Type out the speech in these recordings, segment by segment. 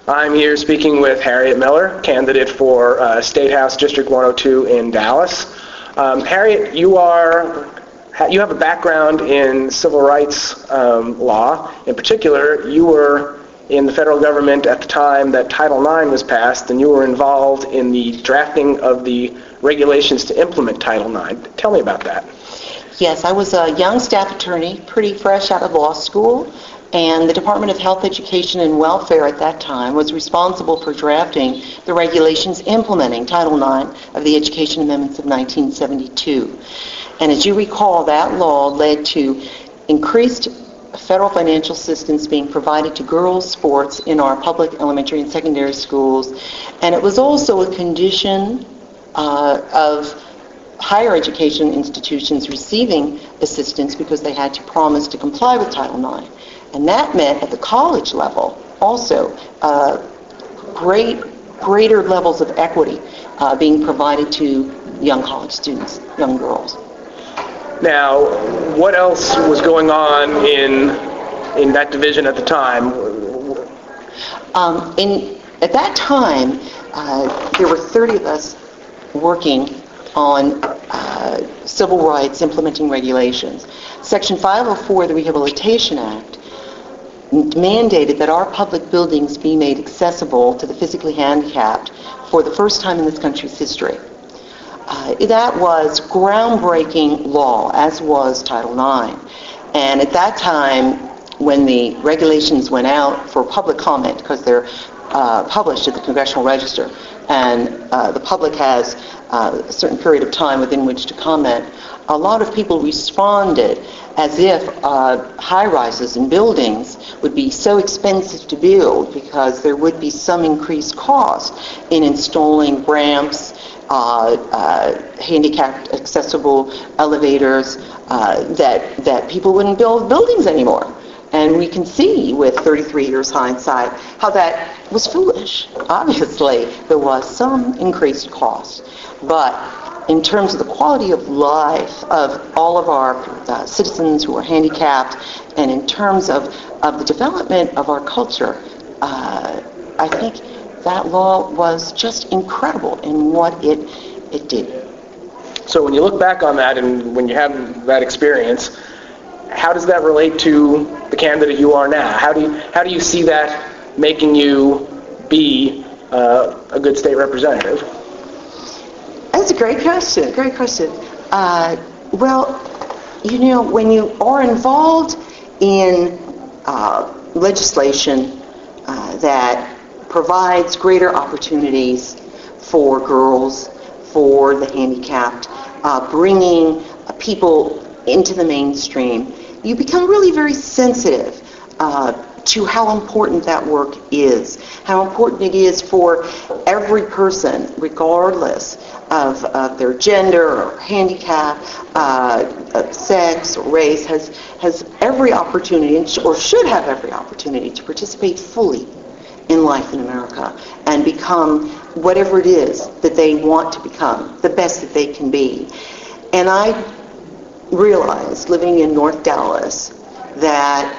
I'm here speaking with Harriet Miller, candidate for State House District 102 in Dallas. Harriet, you have a background in civil rights law. In particular, you were in the federal government at the time that Title IX was passed, and you were involved in the drafting of the regulations to implement Title IX. Tell me about that. Yes, I was a young staff attorney, pretty fresh out of law school, and the Department of Health, Education, and Welfare at that time was responsible for drafting the regulations implementing Title IX of the Education Amendments of 1972. And as you recall, that law led to increased federal financial assistance being provided to girls' sports in our public elementary and secondary schools. And it was also a condition of higher education institutions receiving assistance because they had to promise to comply with Title IX. And that meant at the college level also greater levels of equity being provided to young college students, young girls. Now, what else was going on in that division at the time? At that time, there were 30 of us working on civil rights implementing regulations. Section 504 of the Rehabilitation Act mandated that our public buildings be made accessible to the physically handicapped for the first time in this country's history. That was groundbreaking law, as was Title IX. And at that time, when the regulations went out for public comment, because they're published at the Congressional Register, and the public has a certain period of time within which to comment, a lot of people responded as if high-rises and buildings would be so expensive to build because there would be some increased cost in installing ramps, handicapped accessible elevators, that people wouldn't build buildings anymore. And we can see with 33 years hindsight how that was foolish. Obviously, there was some increased cost. But in terms of the quality of life of all of our citizens who are handicapped, and in terms of the development of our culture, I think that law was just incredible in what it did. So when you look back on that and when you have that experience, how does that relate to the candidate you are now? How do you see that making you be a good state representative? That's a great question. Great question. Well, when you are involved in legislation that provides greater opportunities for girls, for the handicapped, bringing people into the mainstream, you become really very sensitive to how important that work is, how important it is for every person, regardless of their gender or handicap, sex or race, has every opportunity, or should have every opportunity, to participate fully in life in America and become whatever it is that they want to become, the best that they can be. And I realized, living in North Dallas, that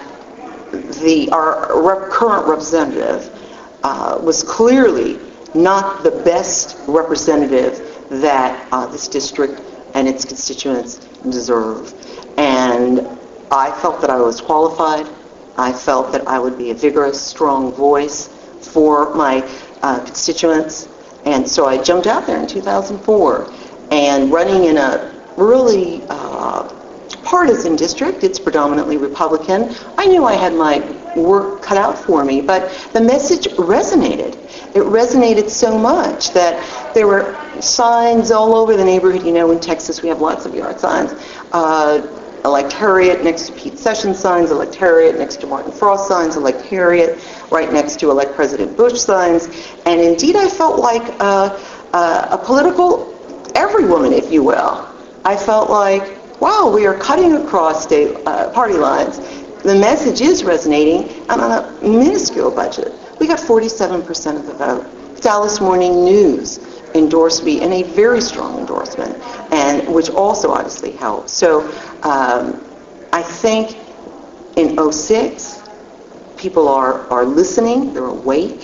our current representative was clearly not the best representative that this district and its constituents deserve. And I felt that I was qualified. I felt that I would be a vigorous, strong voice for my constituents. And so I jumped out there in 2004, and running in a really partisan district. It's predominantly Republican. I knew I had my work cut out for me, but the message resonated. It resonated so much that there were signs all over the neighborhood. In Texas we have lots of yard signs. Elect Harriet next to Pete Sessions signs, elect Harriet next to Martin Frost signs, elect Harriet right next to elect President Bush signs. And indeed I felt like a political every woman, if you will. I felt like, wow, we are cutting across state party lines. The message is resonating, and on a minuscule budget, we got 47% of the vote. Dallas Morning News endorsed me in a very strong endorsement, and which also obviously helped. So I think in 2006, people are listening, they're awake,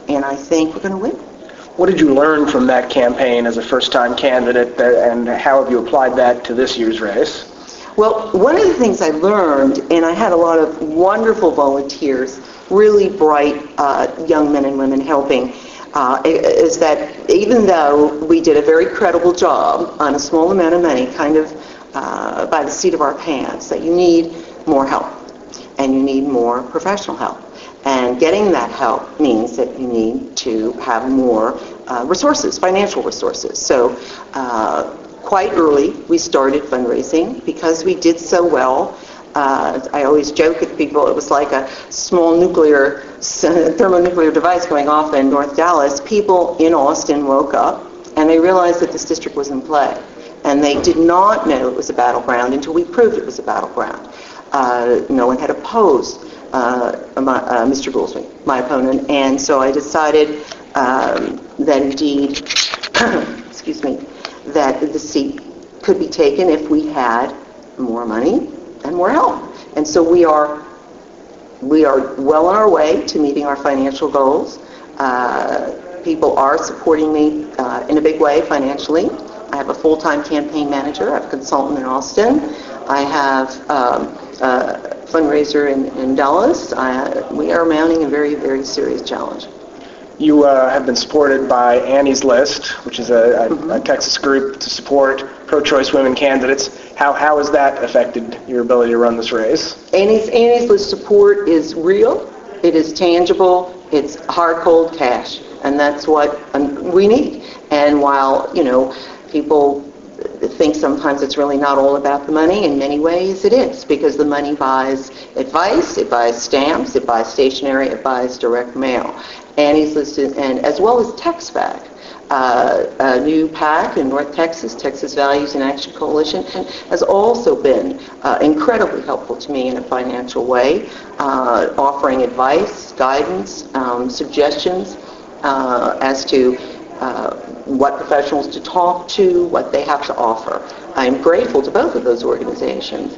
and I think we're going to win. What did you learn from that campaign as a first-time candidate, and how have you applied that to this year's race? Well, one of the things I learned, and I had a lot of wonderful volunteers, really bright young men and women helping, is that even though we did a very credible job on a small amount of money, kind of by the seat of our pants, that you need more help, and you need more professional help. And getting that help means that you need to have more resources, financial resources. So quite early, we started fundraising because we did so well. I always joke with people, it was like a small thermonuclear device going off in North Dallas. People in Austin woke up and they realized that this district was in play. And they did not know it was a battleground until we proved it was a battleground. No one had opposed Mr. Goolsbee, my opponent, and so I decided that indeed, excuse me, that the seat could be taken if we had more money and more help. And so we are well on our way to meeting our financial goals. People are supporting me in a big way financially. I have a full-time campaign manager. I have a consultant in Austin. I have a fundraiser in Dallas. We are mounting a very, very serious challenge. You have been supported by Annie's List, which is a Texas group to support pro-choice women candidates. How has that affected your ability to run this race? Annie's List support is real. It is tangible. It's hard, cold cash, and that's what we need. And while, people think sometimes it's really not all about the money, in many ways it is, because the money buys advice, it buys stamps, it buys stationery, it buys direct mail. Annie's List, and as well as TextVac, a new PAC in North Texas, Texas Values in Action Coalition, has also been incredibly helpful to me in a financial way, offering advice, guidance, suggestions as to what professionals to talk to, what they have to offer. I'm grateful to both of those organizations.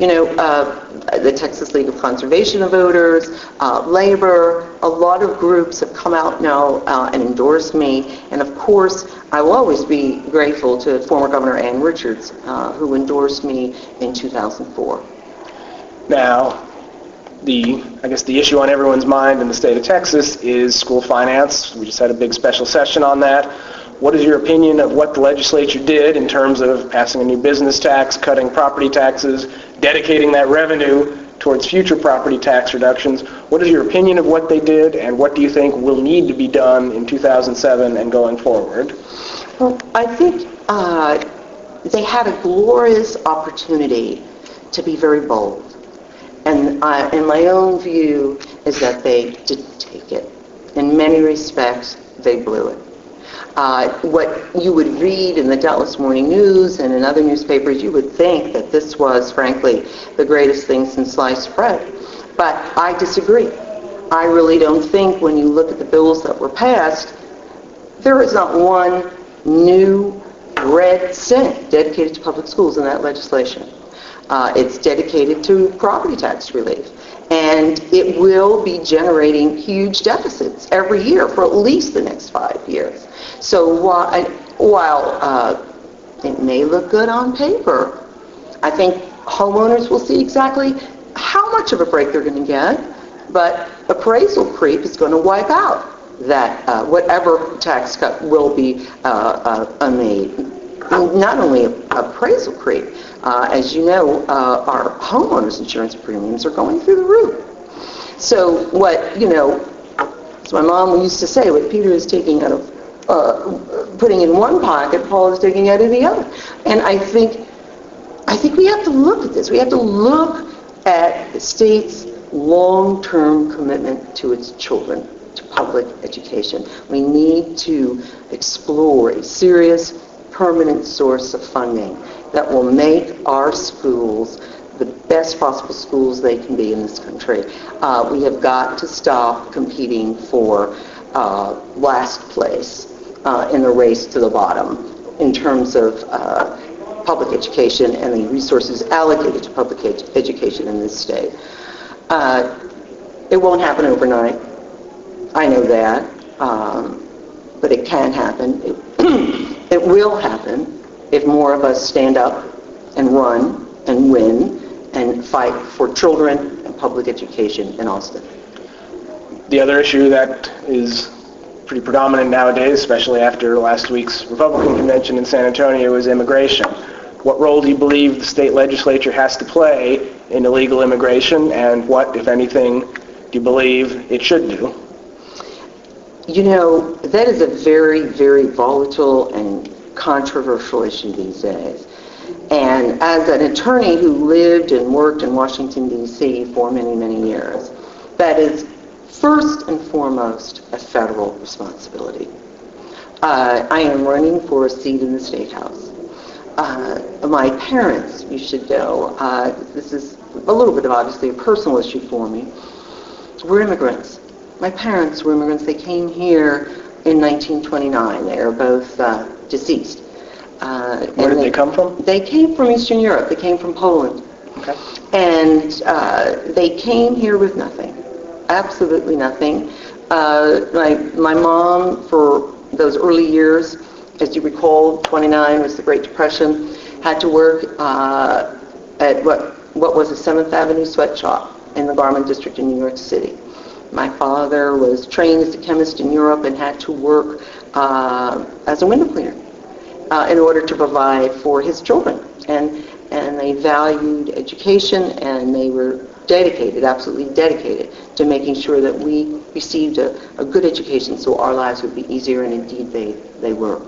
The Texas League of Conservation of Voters, Labor, a lot of groups have come out now and endorsed me. And of course, I will always be grateful to former Governor Ann Richards, who endorsed me in 2004. Now, the issue on everyone's mind in the state of Texas is school finance. We just had a big special session on that. What is your opinion of what the legislature did in terms of passing a new business tax, cutting property taxes, dedicating that revenue towards future property tax reductions? What is your opinion of what they did, and what do you think will need to be done in 2007 and going forward? Well, I think they had a glorious opportunity to be very bold. And my own view is that they didn't take it. In many respects, they blew it. What you would read in the Dallas Morning News and in other newspapers, you would think that this was, frankly, the greatest thing since sliced bread. But I disagree. I really don't think, when you look at the bills that were passed, there is not one new red cent dedicated to public schools in that legislation. It's dedicated to property tax relief. And it will be generating huge deficits every year for at least the next 5 years. So while it may look good on paper, I think homeowners will see exactly how much of a break they're going to get, but appraisal creep is going to wipe out that whatever tax cut will be made. Not only appraisal creep, as you know, our homeowners insurance premiums are going through the roof. So as my mom used to say, what Peter is taking out of, putting in one pocket, Paul is taking out of the other. And I think we have to look at this. We have to look at the state's long-term commitment to its children, to public education. We need to explore a serious, permanent source of funding that will make our schools the best possible schools they can be in this country. We have got to stop competing for last place in the race to the bottom in terms of public education and the resources allocated to public education in this state. It won't happen overnight. I know that. But it can happen. It will happen if more of us stand up and run and win and fight for children and public education in Austin. The other issue that is pretty predominant nowadays, especially after last week's Republican convention in San Antonio, is immigration. What role do you believe the state legislature has to play in illegal immigration, and what, if anything, do you believe it should do? You know, that is a very, very volatile and controversial issue these days. And as an attorney who lived and worked in Washington, D.C. for many, many years, that is first and foremost a federal responsibility. I am running for a seat in the State House. My parents, you should know, this is a little bit of obviously a personal issue for me, were immigrants. My parents were immigrants. They came here in 1929. They are both deceased. Where did they come from? They came from Eastern Europe. They came from Poland. Okay. And they came here with nothing, absolutely nothing. My mom, for those early years, as you recall, 29 was the Great Depression, had to work at what was a 7th Avenue sweatshop in the Garment District in New York City. My father was trained as a chemist in Europe and had to work as a window cleaner in order to provide for his children. And they valued education, and they were dedicated, absolutely dedicated, to making sure that we received a good education so our lives would be easier, and indeed they were.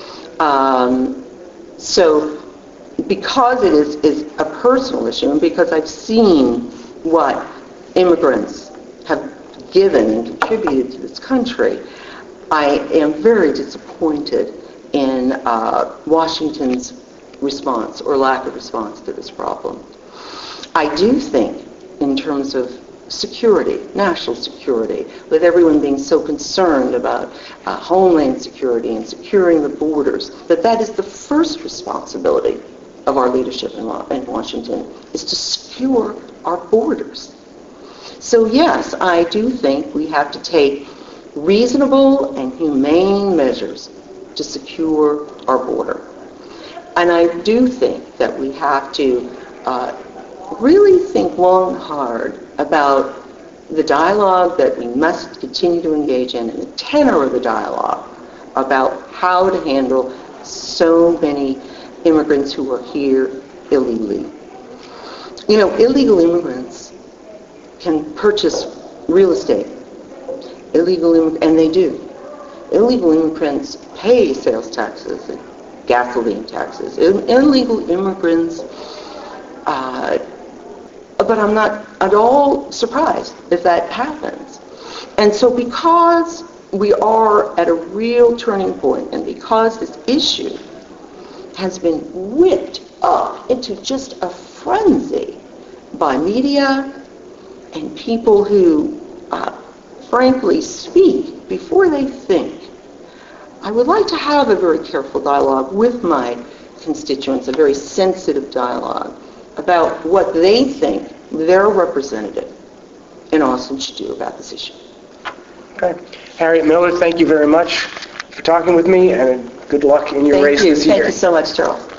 So because it is a personal issue, and because I've seen what immigrants have given and contributed to this country, I am very disappointed in Washington's response or lack of response to this problem. I do think, in terms of security, national security, with everyone being so concerned about homeland security and securing the borders, that is the first responsibility of our leadership in Washington, is to secure our borders. So yes, I do think we have to take reasonable and humane measures to secure our border. And I do think that we have to really think long and hard about the dialogue that we must continue to engage in, and the tenor of the dialogue about how to handle so many immigrants who are here illegally. You know, illegal immigrants can purchase real estate. And they do. Illegal immigrants pay sales taxes and gasoline taxes. Illegal immigrants, but I'm not at all surprised if that happens. And so because we are at a real turning point, and because this issue has been whipped up into just a frenzy by media and people who frankly speak before they think, I would like to have a very careful dialogue with my constituents, a very sensitive dialogue about what they think their representative in Austin should do about this issue. Okay. Harriet Miller, thank you very much for talking with me, and good luck in your race this year. Thank you so much, Charles.